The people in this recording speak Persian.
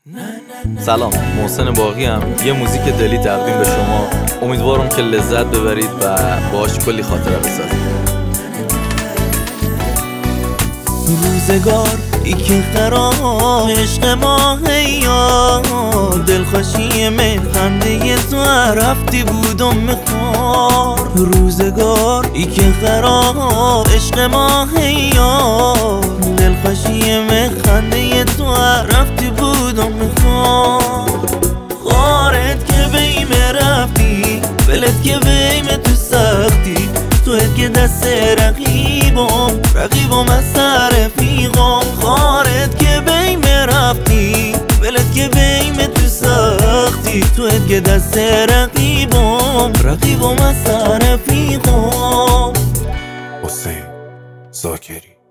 سلام، محسن باقی هم یه موزیک دلی تقدیم به شما. امیدوارم که لذت ببرید و باهاش کلی خاطره بسازید. روزگار ای که خراب عشق ما هیا دلخوشی خنده تو رفتی بودم مخار. روزگار ای که خراب عشق ما هیا دلخوشی خنده تو رفتی بودم مخار. خارت که بیم رفتی ولت که بیم تو سختی تویت که دست رقیبم از سر رفیقم. خارت که بیم رفتی ولت که بیم تو سختی تویت که دست رقیبم از سر رفیقم. حسین زاکری